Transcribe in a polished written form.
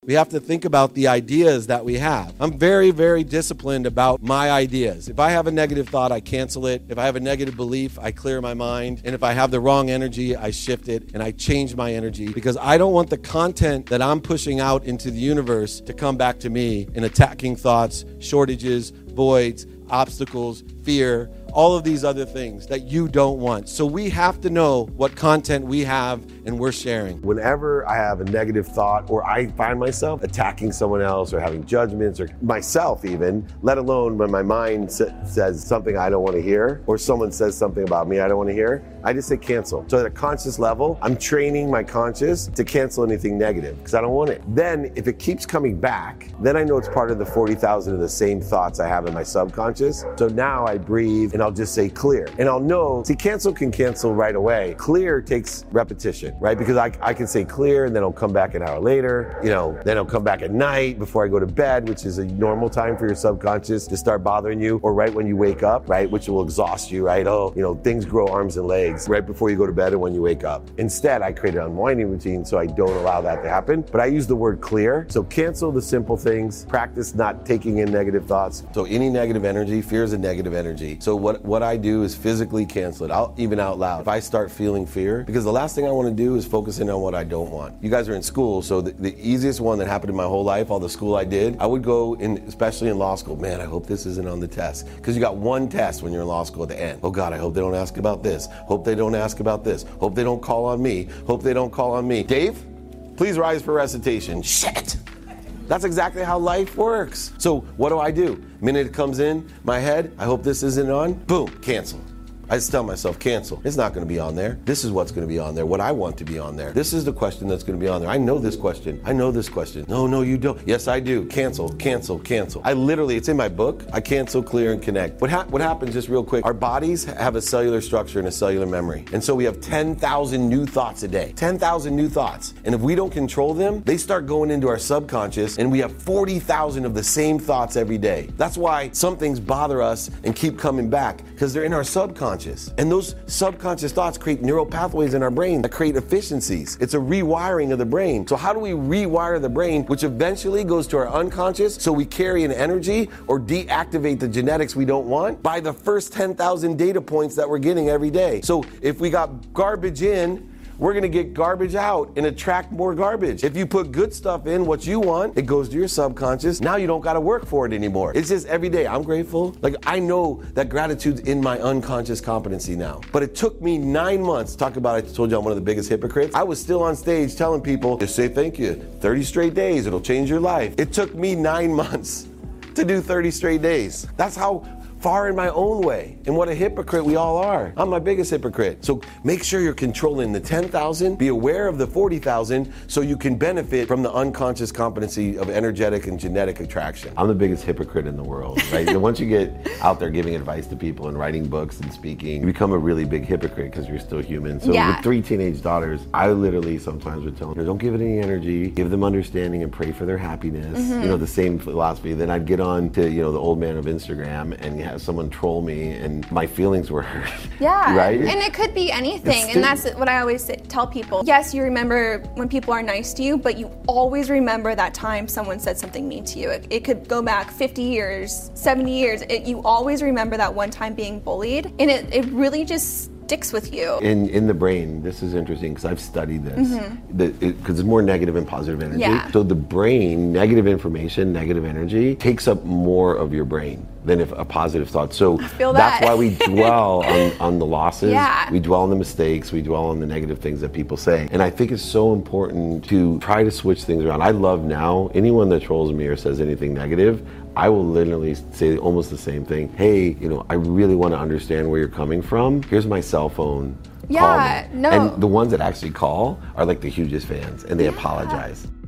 We have to think about the ideas that we have. I'm very, very disciplined about my ideas. If I have a negative thought, I cancel it. If I have a negative belief, I clear my mind. And if I have the wrong energy, I shift it and I change my energy, because I don't want the content that I'm pushing out into the universe to come back to me in attacking thoughts, shortages, voids, obstacles, fear, all of these other things that you don't want. So we have to know what content we have and we're sharing. Whenever I have a negative thought, or I find myself attacking someone else or having judgments, or myself even, let alone when my mind says something I don't want to hear, or someone says something about me I don't want to hear, I just say cancel. So at a conscious level, I'm training my conscious to cancel anything negative because I don't want it. Then if it keeps coming back, then I know it's part of the 40,000 of the same thoughts I have in my subconscious. So now I breathe and I'll just say clear. And I'll know, see, cancel can cancel right away. Clear takes repetition, right? Because I can say clear and then it'll come back an hour later, then it'll come back at night before I go to bed, which is a normal time for your subconscious to start bothering you, or right when you wake up, right? Which will exhaust you, right? Things grow arms and legs right before you go to bed and when you wake up. Instead, I create an unwinding routine so I don't allow that to happen. But I use the word clear. So cancel the simple things, practice not taking in negative thoughts. So any negative energy, fear is a negative energy. So what I do is physically cancel it, even out loud. If I start feeling fear, because the last thing I want to do is focus in on what I don't want. You guys are in school, so the easiest one that happened in my whole life, all the school I did, I would go in, especially in law school, man, I hope this isn't on the test. Because you got one test when you're in law school at the end. Oh God, I hope they don't ask about this. Hope they don't ask about this. Hope they don't call on me. Hope they don't call on me. Dave, please rise for recitation. Shit. That's exactly how life works. So what do? Minute it comes in my head, I hope this isn't on, boom, cancel. I just tell myself, cancel. It's not going to be on there. This is what's going to be on there, what I want to be on there. This is the question that's going to be on there. I know this question. No, you don't. Yes, I do. Cancel, cancel, cancel. I literally, it's in my book. I cancel, clear, and connect. What happens, just real quick, our bodies have a cellular structure and a cellular memory. And so we have 10,000 new thoughts a day. 10,000 new thoughts. And if we don't control them, they start going into our subconscious, and we have 40,000 of the same thoughts every day. That's why some things bother us and keep coming back, because they're in our subconscious. And those subconscious thoughts create neural pathways in our brain that create efficiencies. It's a rewiring of the brain. So how do we rewire the brain, which eventually goes to our unconscious, so we carry an energy or deactivate the genetics we don't want? By the first 10,000 data points that we're getting every day. So if we got garbage in, we're going to get garbage out and attract more garbage. If you put good stuff in, what you want, it goes to your subconscious. Now you don't got to work for it anymore. It's just every day. I'm grateful. Like, I know that gratitude's in my unconscious competency now. But it took me 9 months. Talk about, I told you I'm one of the biggest hypocrites. I was still on stage telling people, just say thank you. 30 straight days, it'll change your life. It took me 9 months to do 30 straight days. That's how far in my own way. And what a hypocrite we all are. I'm my biggest hypocrite. So make sure you're controlling the 10,000, be aware of the 40,000, so you can benefit from the unconscious competency of energetic and genetic attraction. I'm the biggest hypocrite in the world, right? And once you get out there giving advice to people and writing books and speaking, you become a really big hypocrite because you're still human. So with 3 teenage daughters, I literally sometimes would tell them, don't give it any energy, give them understanding and pray for their happiness. The same philosophy. Then I'd get on to, the old man of Instagram and have someone troll me and my feelings were hurt. Yeah, right? And it could be anything. And that's what I always tell people. Yes, you remember when people are nice to you, but you always remember that time someone said something mean to you. It could go back 50 years, 70 years. You always remember that one time being bullied. And it really just sticks with you. In the brain, this is interesting because I've studied this, because it's more negative and positive energy. Yeah. So the brain, negative information, negative energy, takes up more of your brain than if a positive thought. So that's why we dwell on the losses, we dwell on the mistakes, we dwell on the negative things that people say. And I think it's so important to try to switch things around. I love now, anyone that trolls me or says anything negative, I will literally say almost the same thing. Hey, I really want to understand where you're coming from. Here's my cell phone. Call me. And the ones that actually call are like the hugest fans, and they apologize.